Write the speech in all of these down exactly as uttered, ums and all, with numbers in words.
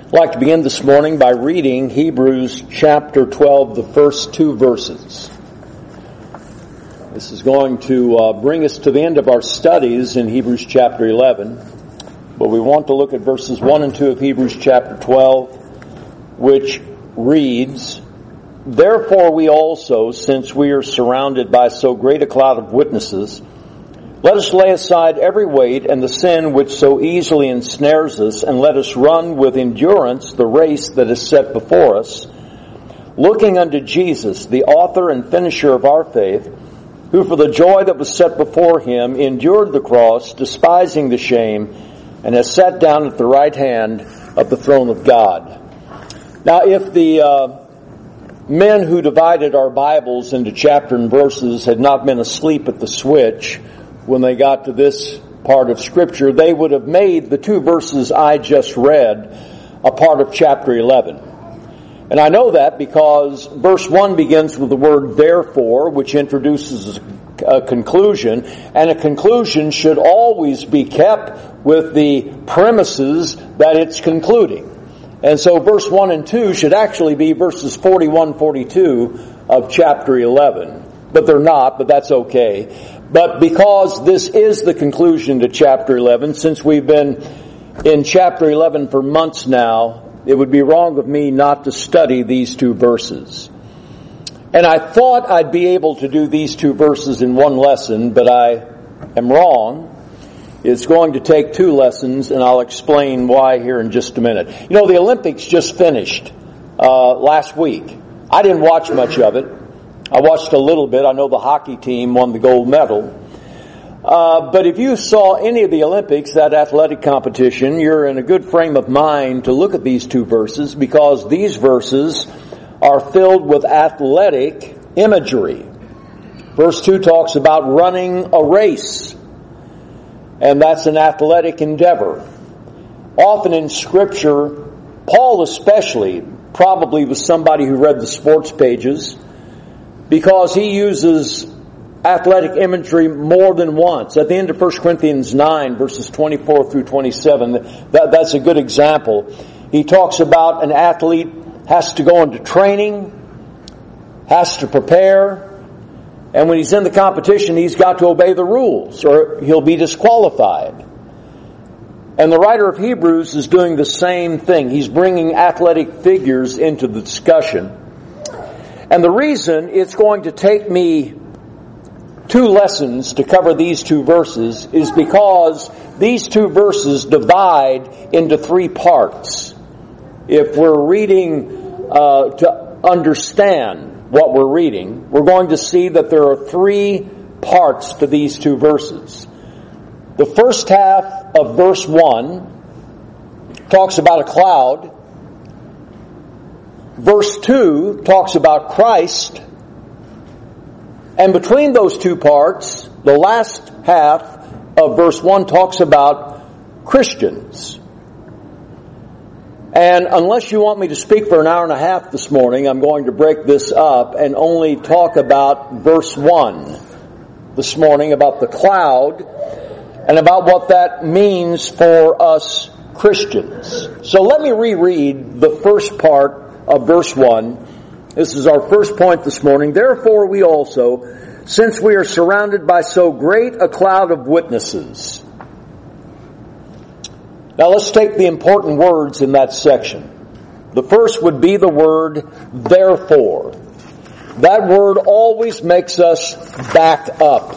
I'd like to begin this morning by reading Hebrews chapter twelve, the first two verses. This is going to uh, bring us to the end of our studies in Hebrews chapter eleven, but we want to look at verses one and two of Hebrews chapter twelve, which reads, "Therefore we also, since we are surrounded by so great a cloud of witnesses, let us lay aside every weight and the sin which so easily ensnares us, and let us run with endurance the race that is set before us, looking unto Jesus, the author and finisher of our faith, who for the joy that was set before him endured the cross, despising the shame, and has sat down at the right hand of the throne of God." Now, if the uh, men who divided our Bibles into chapter and verses had not been asleep at the switch when they got to this part of Scripture, they would have made the two verses I just read a part of chapter eleven. And I know that because verse one begins with the word therefore, which introduces a conclusion, and a conclusion should always be kept with the premises that it's concluding. And so verse one and two should actually be verses forty-one, forty-two of chapter eleven. But they're not, but that's okay. But because this is the conclusion to chapter eleven, since we've been in chapter eleven for months now, it would be wrong of me not to study these two verses. And I thought I'd be able to do these two verses in one lesson, but I am wrong. It's going to take two lessons, and I'll explain why here in just a minute. You know, the Olympics just finished uh, last week. I didn't watch much of it. I watched a little bit. I know the hockey team won the gold medal. Uh, but if you saw any of the Olympics, that athletic competition, you're in a good frame of mind to look at these two verses, because these verses are filled with athletic imagery. Verse two talks about running a race, and that's an athletic endeavor. Often in Scripture, Paul especially probably was somebody who read the sports pages, because he uses athletic imagery more than once. At the end of First Corinthians nine, verses twenty-four through twenty-seven, that, that's a good example. He talks about an athlete has to go into training, has to prepare, and when he's in the competition, he's got to obey the rules, or he'll be disqualified. And the writer of Hebrews is doing the same thing. He's bringing athletic figures into the discussion. And the reason it's going to take me two lessons to cover these two verses is because these two verses divide into three parts. If we're reading uh, to understand what we're reading, we're going to see that there are three parts to these two verses. The first half of verse one talks about a cloud. Verse two talks about Christ. And between those two parts, the last half of verse one talks about Christians. And unless you want me to speak for an hour and a half this morning, I'm going to break this up and only talk about verse one this morning, about the cloud, and about what that means for us Christians. So let me reread the first part of verse one. This is our first point this morning. "Therefore we also, since we are surrounded by so great a cloud of witnesses." Now let's take the important words in that section. The first would be the word therefore. That word always makes us back up.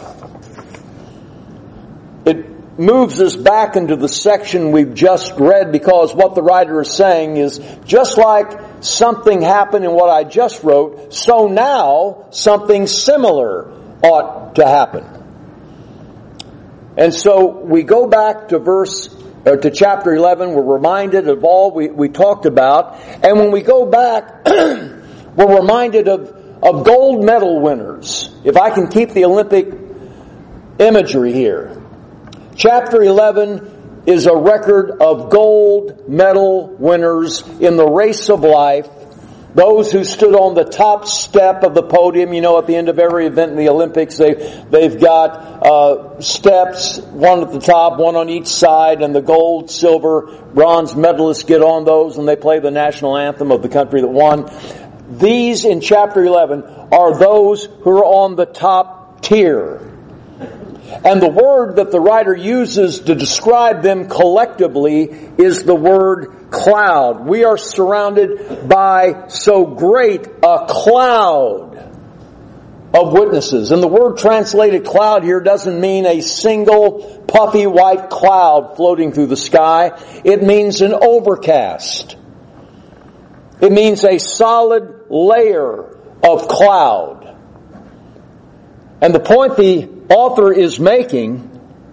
It moves us back into the section we've just read, because what the writer is saying is, just like something happened in what I just wrote, so now something similar ought to happen. And so we go back to verse, or to chapter eleven, we're reminded of all we, we talked about, and when we go back, we're reminded of, of gold medal winners. If I can keep the Olympic imagery here. Chapter eleven is a record of gold medal winners in the race of life Those who stood on the top step of the podium, you know, at the end of every event in the Olympics, they, they've got uh, steps, one at the top, one on each side, and the gold, silver, bronze medalists get on those, and they play the national anthem of the country that won. These, in chapter eleven, are those who are on the top tier. And the word that the writer uses to describe them collectively is the word cloud. We are surrounded by so great a cloud of witnesses. And the word translated cloud here doesn't mean a single puffy white cloud floating through the sky. It means an overcast. It means a solid layer of cloud. And the point the author is making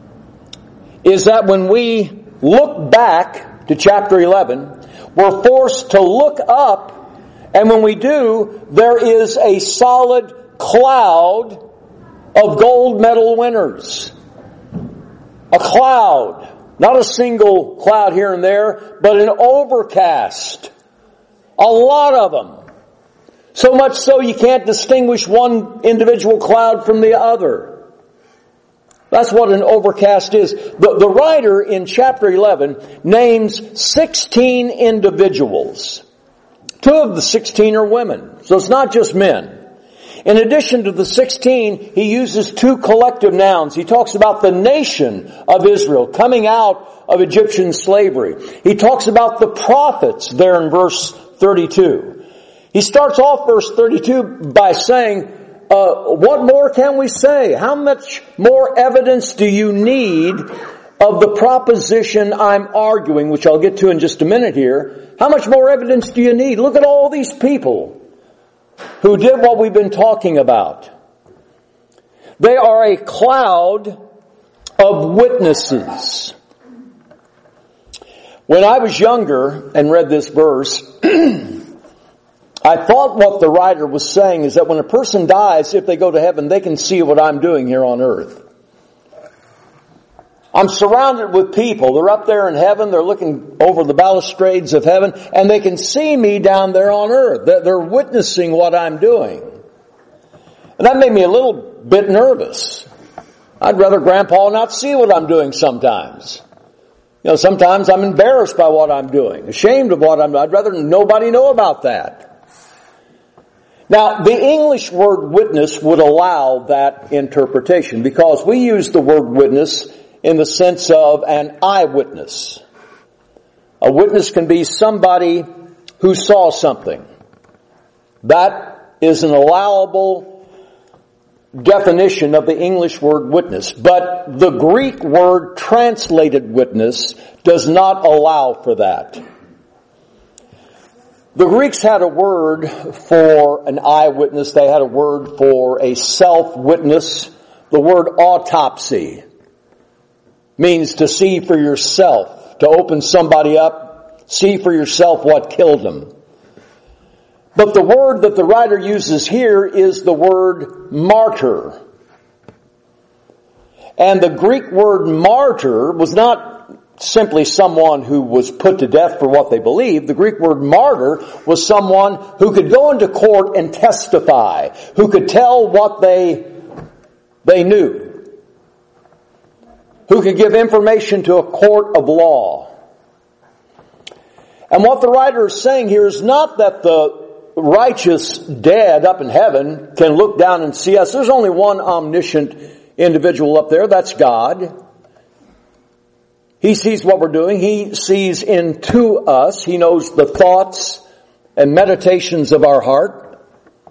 is that when we look back to chapter eleven, we're forced to look up, and when we do, there is a solid cloud of gold medal winners. A cloud. Not a single cloud here and there, but an overcast. A lot of them. So much so you can't distinguish one individual cloud from the other. That's what an overcast is. The, the writer in chapter eleven names sixteen individuals. Two of the sixteen are women. So it's not just men. In addition to the sixteen, he uses two collective nouns. He talks about the nation of Israel coming out of Egyptian slavery. He talks about the prophets there in verse thirty-two. He starts off verse thirty-two by saying, uh, what more can we say? How much more evidence do you need of the proposition I'm arguing, which I'll get to in just a minute here? How much more evidence do you need? Look at all these people who did what we've been talking about. They are a cloud of witnesses. When I was younger and read this verse, I thought what the writer was saying is that when a person dies, if they go to heaven, they can see what I'm doing here on earth. I'm surrounded with people. They're up there in heaven. They're looking over the balustrades of heaven, and they can see me down there on earth. They're witnessing what I'm doing. And that made me a little bit nervous. I'd rather Grandpa not see what I'm doing sometimes. You know, sometimes I'm embarrassed by what I'm doing, ashamed of what I'm doing. I'd rather nobody know about that. Now, the English word witness would allow that interpretation because we use the word witness in the sense of an eyewitness. A witness can be somebody who saw something. That is an allowable definition of the English word witness. But the Greek word translated witness does not allow for that. The Greeks had a word for an eyewitness. They had a word for a self-witness. The word autopsy means to see for yourself, to open somebody up, see for yourself what killed them. But the word that the writer uses here is the word martyr. And the Greek word martyr was not simply someone who was put to death for what they believed. The Greek word martyr was someone who could go into court and testify, who could tell what they, they knew, who could give information to a court of law. And what the writer is saying here is not that the righteous dead up in heaven can look down and see us. There's only one omniscient individual up there. That's God. He sees what we're doing. He sees into us. He knows the thoughts and meditations of our heart.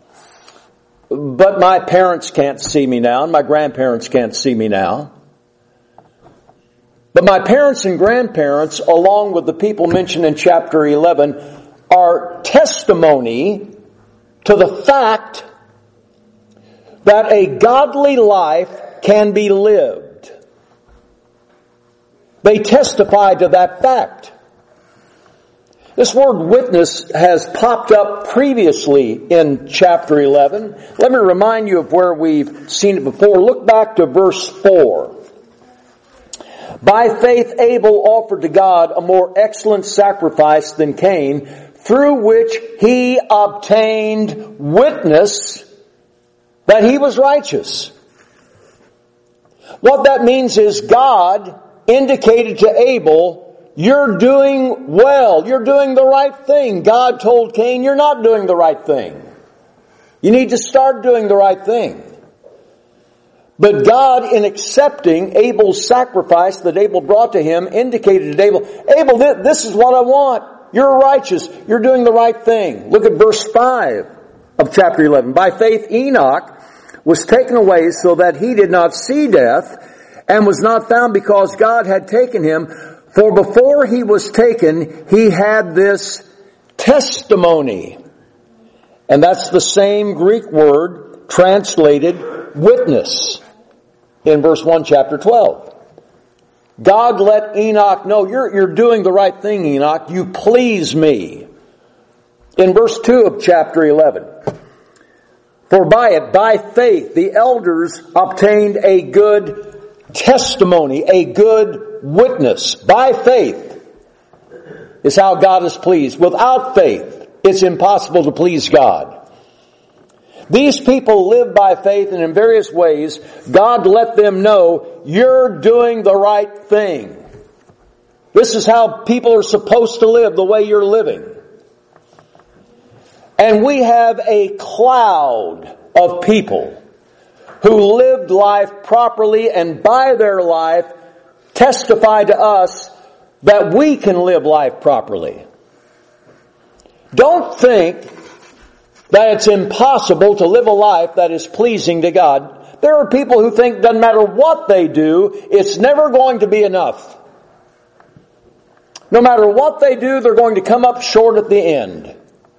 But my parents can't see me now, and my grandparents can't see me now. But my parents and grandparents, along with the people mentioned in chapter eleven, are testimony to the fact that a godly life can be lived. They testify to that fact. This word witness has popped up previously in chapter eleven. Let me remind you of where we've seen it before. Look back to verse four. By faith Abel offered to God a more excellent sacrifice than Cain, through which he obtained witness that he was righteous. What that means is God indicated to Abel, you're doing well, you're doing the right thing. God told Cain, you're not doing the right thing. You need to start doing the right thing. But God, in accepting Abel's sacrifice that Abel brought to him, indicated to Abel, Abel, this is what I want. You're righteous. You're doing the right thing. Look at verse five of chapter eleven. By faith Enoch was taken away so that he did not see death, and was not found because God had taken him. For before he was taken, he had this testimony. And that's the same Greek word translated witness in verse one, chapter twelve. God let Enoch know, you're, you're doing the right thing, Enoch. You please me. In verse two of chapter eleven. For by it, by faith, the elders obtained a good testimony, a good witness. By faith is how God is pleased. Without faith, it's impossible to please God. These people live by faith, and in various ways, God let them know, you're doing the right thing. This is how people are supposed to live, the way you're living. And we have a cloud of people who lived life properly, and by their life testify to us that we can live life properly. Don't think that it's impossible to live a life that is pleasing to God. There are people who think doesn't matter what they do, it's never going to be enough. No matter what they do, they're going to come up short at the end.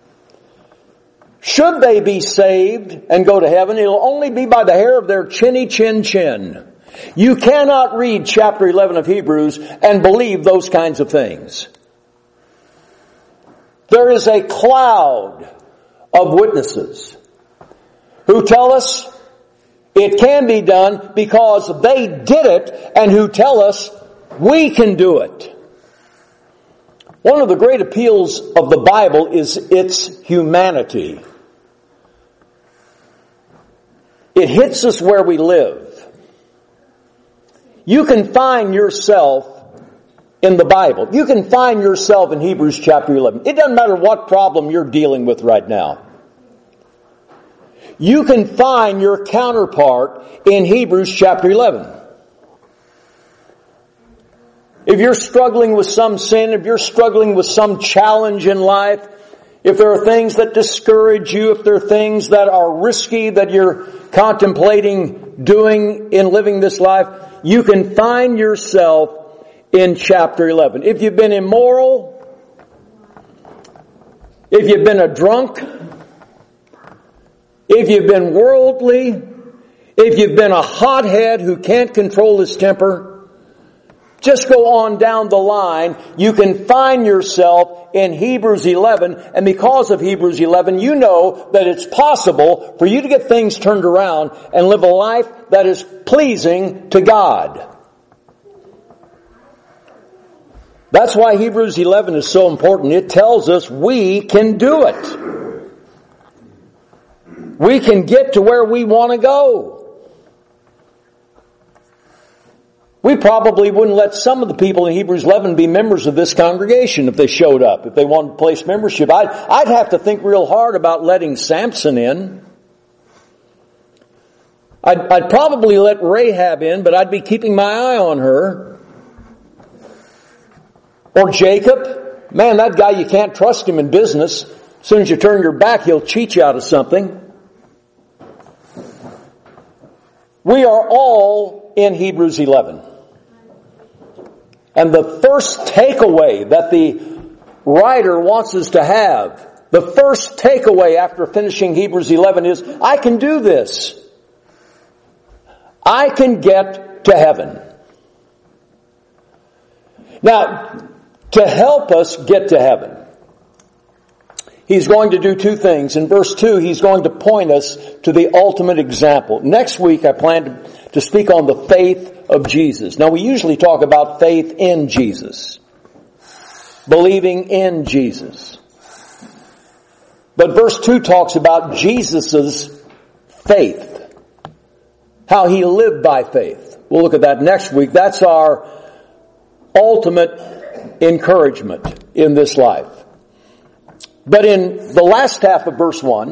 Should they be saved and go to heaven, it'll only be by the hair of their chinny chin chin. You cannot read chapter eleven of Hebrews and believe those kinds of things. There is a cloud of witnesses who tell us it can be done because they did it, and who tell us we can do it. One of the great appeals of the Bible is its humanity. It hits us where we live. You can find yourself in the Bible. You can find yourself in Hebrews chapter eleven. It doesn't matter what problem you're dealing with right now. You can find your counterpart in Hebrews chapter eleven. If you're struggling with some sin, if you're struggling with some challenge in life, if there are things that discourage you, if there are things that are risky that you're contemplating doing in living this life, you can find yourself in chapter eleven. If you've been immoral, if you've been a drunk, if you've been worldly, if you've been a hothead who can't control his temper, just go on down the line. You can find yourself in Hebrews eleven, and because of Hebrews eleven, you know that it's possible for you to get things turned around and live a life that is pleasing to God. That's why Hebrews eleven is so important. It tells us we can do it. We can get to where we want to go. We probably wouldn't let some of the people in Hebrews eleven be members of this congregation if they showed up, if they wanted to place membership. I'd, I'd have to think real hard about letting Samson in. I'd, I'd probably let Rahab in, but I'd be keeping my eye on her. Or Jacob. Man, that guy, you can't trust him in business. As soon as you turn your back, he'll cheat you out of something. We are all in Hebrews eleven. And the first takeaway that the writer wants us to have, the first takeaway after finishing Hebrews eleven is, I can do this. I can get to heaven. Now, to help us get to heaven, he's going to do two things. In verse two, he's going to point us to the ultimate example. Next week, I plan to, to speak on the faith of Jesus. Now, we usually talk about faith in Jesus, believing in Jesus. But verse two talks about Jesus' faith. How he lived by faith. We'll look at that next week. That's our ultimate encouragement in this life. But in the last half of verse one,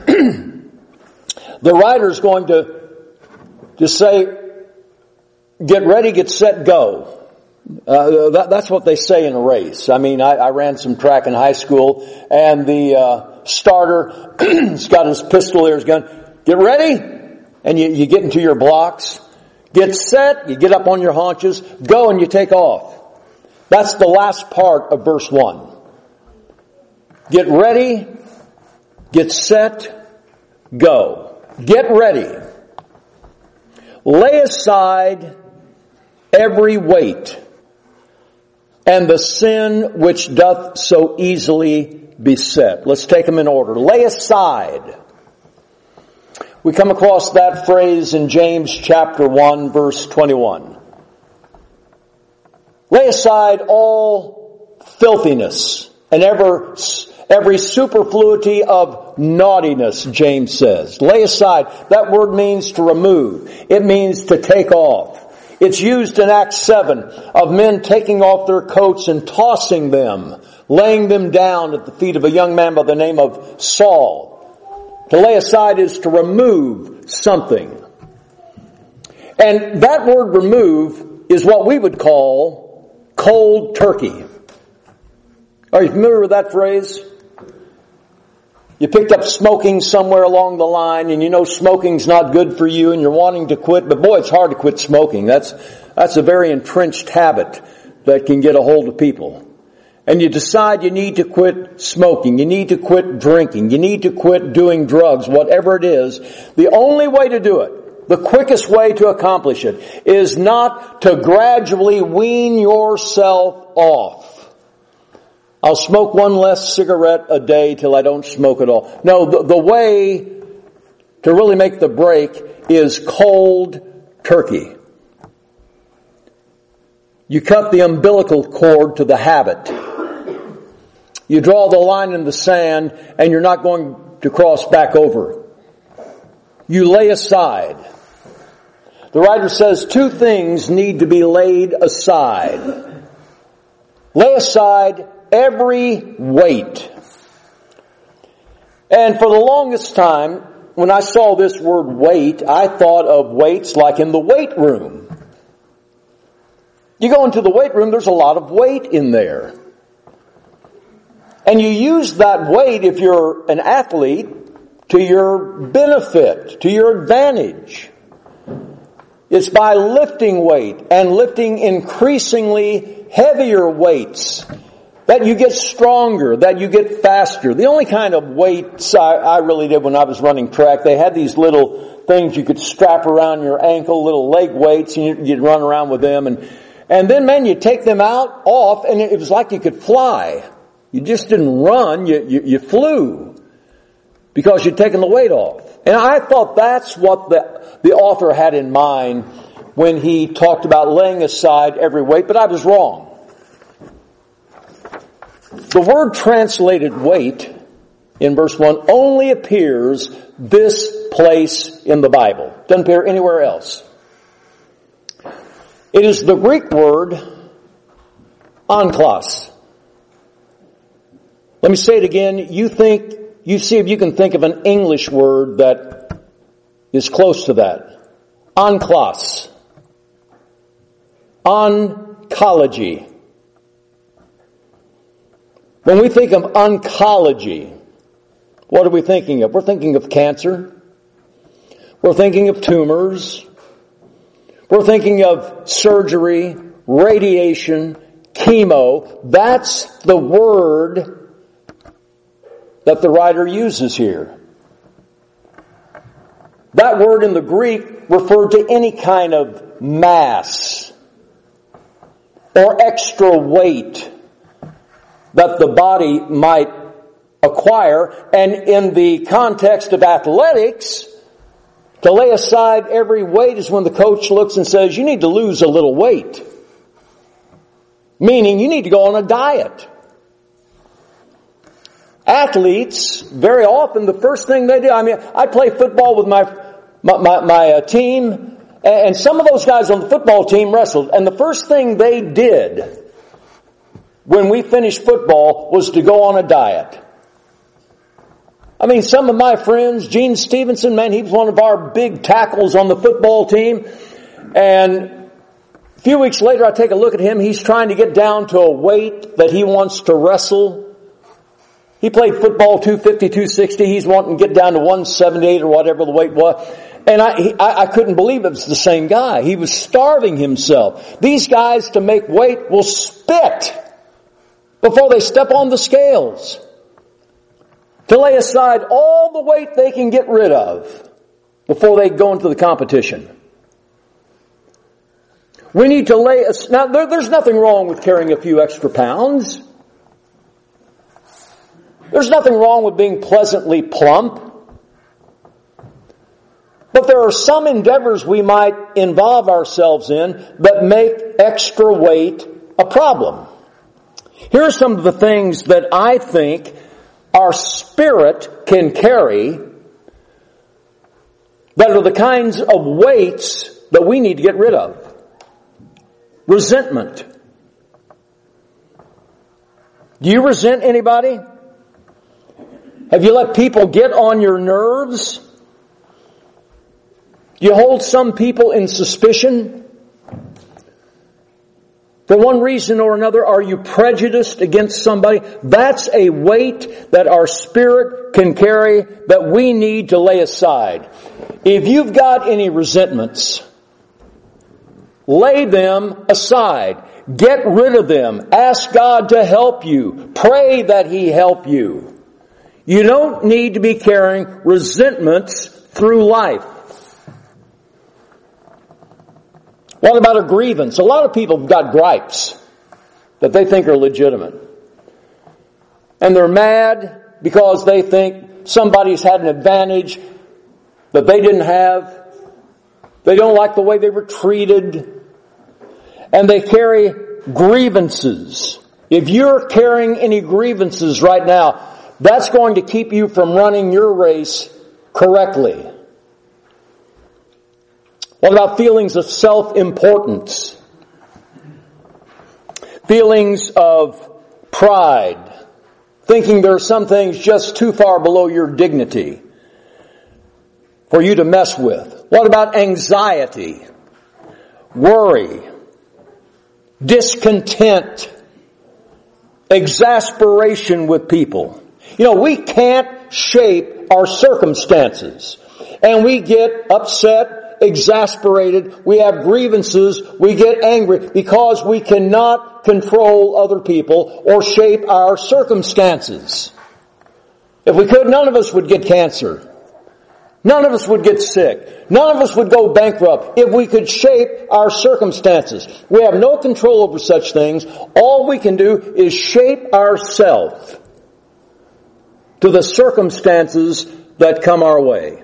the writer is going to just say, get ready, get set, go. Uh, that, that's what they say in a race. I mean, I, I ran some track in high school, and the uh, starter has got his pistol there, his gun. Get ready, and you, you get into your blocks. Get set, you get up on your haunches, go, and you take off. That's the last part of verse one. Get ready, get set, go. Get ready. Lay aside every weight and the sin which doth so easily beset. Let's take them in order. Lay aside. We come across that phrase in James chapter one, verse twenty-one. Lay aside all filthiness and ever, every superfluity of naughtiness, James says. Lay aside. That word means to remove. It means to take off. It's used in Acts seven of men taking off their coats and tossing them, laying them down at the feet of a young man by the name of Saul. To lay aside is to remove something. And that word remove is what we would call cold turkey. Are you familiar with that phrase? You picked up smoking somewhere along the line, and you know smoking's not good for you, and you're wanting to quit, but boy, it's hard to quit smoking. That's, that's a very entrenched habit that can get a hold of people. And you decide you need to quit smoking, you need to quit drinking, you need to quit doing drugs, whatever it is. The only way to do it, the quickest way to accomplish it, is not to gradually wean yourself off. I'll smoke one less cigarette a day till I don't smoke at all. No, the, the way to really make the break is cold turkey. You cut the umbilical cord to the habit. You draw the line in the sand, and you're not going to cross back over. You lay aside. The writer says two things need to be laid aside. Lay aside every weight. And for the longest time, when I saw this word weight, I thought of weights like in the weight room. You go into the weight room, there's a lot of weight in there. And you use that weight, if you're an athlete, to your benefit, to your advantage. It's by lifting weight and lifting increasingly heavier weights that you get stronger, that you get faster. The only kind of weights I, I really did when I was running track, they had these little things you could strap around your ankle, little leg weights, and you, you'd run around with them. And, and then, man, you take them out, off, and it was like you could fly. You just didn't run, you, you, you flew because you'd taken the weight off. And I thought that's what the, the author had in mind when he talked about laying aside every weight, but I was wrong. The word translated weight in verse one only appears this place in the Bible. Doesn't appear anywhere else. It is the Greek word onklos. Let me say it again. You think, you see if you can think of an English word that is close to that. Onklos. Oncology. When we think of oncology, what are we thinking of? We're thinking of cancer. We're thinking of tumors. We're thinking of surgery, radiation, chemo. That's the word that the writer uses here. That word in the Greek referred to any kind of mass or extra weight that the body might acquire. And in the context of athletics, to lay aside every weight is when the coach looks and says, you need to lose a little weight. Meaning you need to go on a diet. Athletes, very often, the first thing they do, I mean, I play football with my, my, my, my uh, team, and some of those guys on the football team wrestled, and the first thing they did when we finished football was to go on a diet. I mean, some of my friends, Gene Stevenson, man, he was one of our big tackles on the football team. And a few weeks later, I take a look at him. He's trying to get down to a weight that he wants to wrestle. He played football two fifty, two sixty. He's wanting to get down to one seventy-eight or whatever the weight was. And I, he, I, I couldn't believe it was the same guy. He was starving himself. These guys, to make weight, will spit before they step on the scales, to lay aside all the weight they can get rid of before they go into the competition. We need to lay, now there, there's nothing wrong with carrying a few extra pounds. There's nothing wrong with being pleasantly plump. But there are some endeavors we might involve ourselves in that make extra weight a problem. Here are some of the things that I think our spirit can carry that are the kinds of weights that we need to get rid of. Resentment. Do you resent anybody? Have you let people get on your nerves? Do you hold some people in suspicion? For one reason or another, are you prejudiced against somebody? That's a weight that our spirit can carry that we need to lay aside. If you've got any resentments, lay them aside. Get rid of them. Ask God to help you. Pray that He help you. You don't need to be carrying resentments through life. What about a grievance? A lot of people have got gripes that they think are legitimate. And they're mad because they think somebody's had an advantage that they didn't have. They don't like the way they were treated. And they carry grievances. If you're carrying any grievances right now, that's going to keep you from running your race correctly. What about feelings of self-importance? Feelings of pride. Thinking there are some things just too far below your dignity for you to mess with. What about anxiety? Worry? Discontent? Exasperation with people? You know, we can't shape our circumstances. And we get upset, exasperated, we have grievances, we get angry because we cannot control other people or shape our circumstances. If we could, none of us would get cancer. None of us would get sick. None of us would go bankrupt if we could shape our circumstances. We have no control over such things. All we can do is shape ourselves to the circumstances that come our way.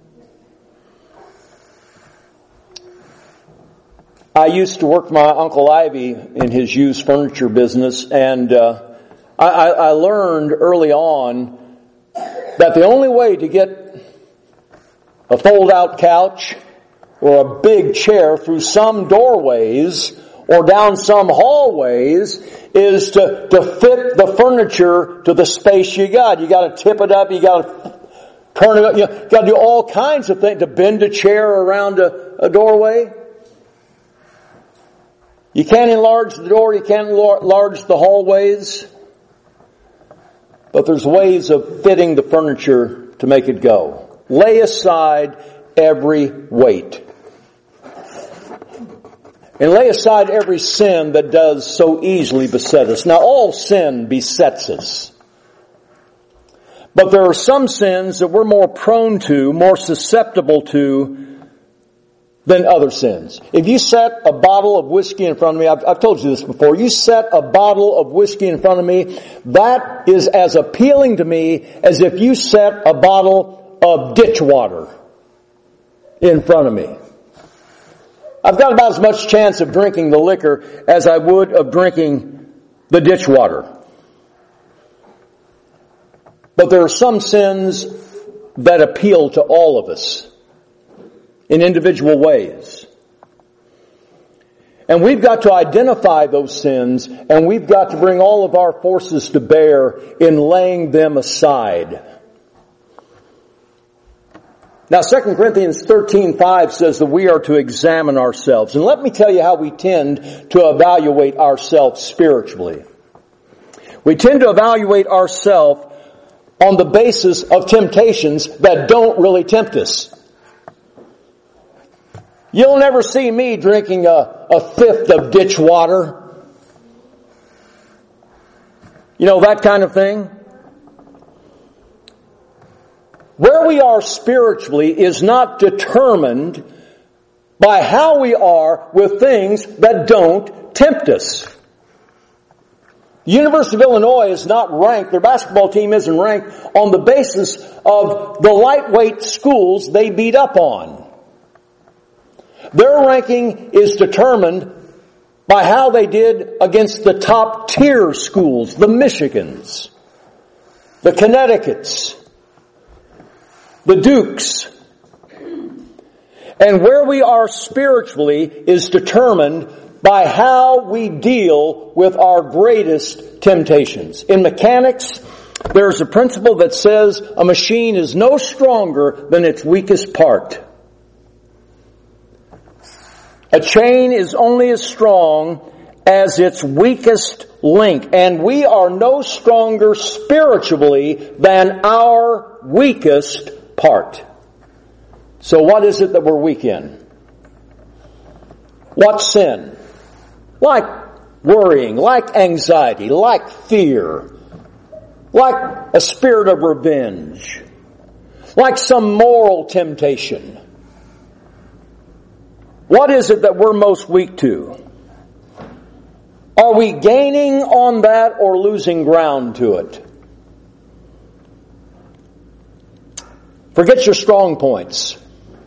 I used to work for my Uncle Ivy in his used furniture business, and uh, I, I learned early on that the only way to get a fold-out couch or a big chair through some doorways or down some hallways is to, to fit the furniture to the space you got. You got to tip it up, you got to turn it up, you got to do all kinds of things to bend a chair around a, a doorway. You can't enlarge the door, you can't enlarge the hallways, but there's ways of fitting the furniture to make it go. Lay aside every weight. And lay aside every sin that does so easily beset us. Now, all sin besets us. But there are some sins that we're more prone to, more susceptible to, than other sins. If you set a bottle of whiskey in front of me, I've, I've told you this before, you set a bottle of whiskey in front of me, that is as appealing to me as if you set a bottle of ditch water in front of me. I've got about as much chance of drinking the liquor as I would of drinking the ditch water. But there are some sins that appeal to all of us in individual ways. And we've got to identify those sins, and we've got to bring all of our forces to bear in laying them aside. Now, Second Corinthians thirteen five says that we are to examine ourselves. And let me tell you how we tend to evaluate ourselves spiritually. We tend to evaluate ourselves on the basis of temptations that don't really tempt us. You'll never see me drinking a, a fifth of ditch water. You know, that kind of thing. Where we are spiritually is not determined by how we are with things that don't tempt us. The University of Illinois is not ranked, their basketball team isn't ranked on the basis of the lightweight schools they beat up on. Their ranking is determined by how they did against the top tier schools, the Michigans, the Connecticuts, the Dukes. And where we are spiritually is determined by how we deal with our greatest temptations. In mechanics, there's a principle that says a machine is no stronger than its weakest part. A chain is only as strong as its weakest link, and we are no stronger spiritually than our weakest part. So what is it that we're weak in? What sin? Like worrying, like anxiety, like fear, like a spirit of revenge, like some moral temptation. What is it that we're most weak to? Are we gaining on that or losing ground to it? Forget your strong points.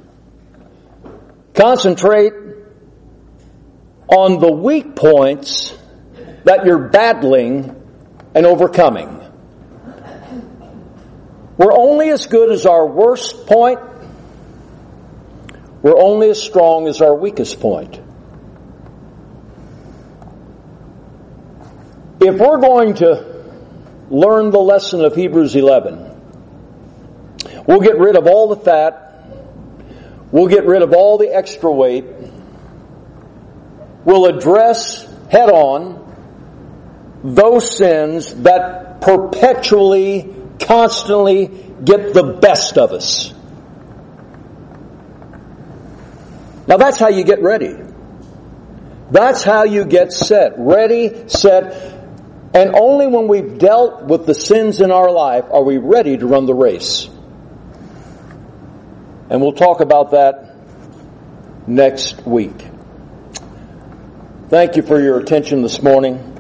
Concentrate on the weak points that you're battling and overcoming. We're only as good as our worst point. We're only as strong as our weakest point. If we're going to learn the lesson of Hebrews eleven, we'll get rid of all the fat, we'll get rid of all the extra weight, we'll address head on those sins that perpetually, constantly get the best of us. Now that's how you get ready. That's how you get set. Ready, set, and only when we've dealt with the sins in our life are we ready to run the race. And we'll talk about that next week. Thank you for your attention this morning.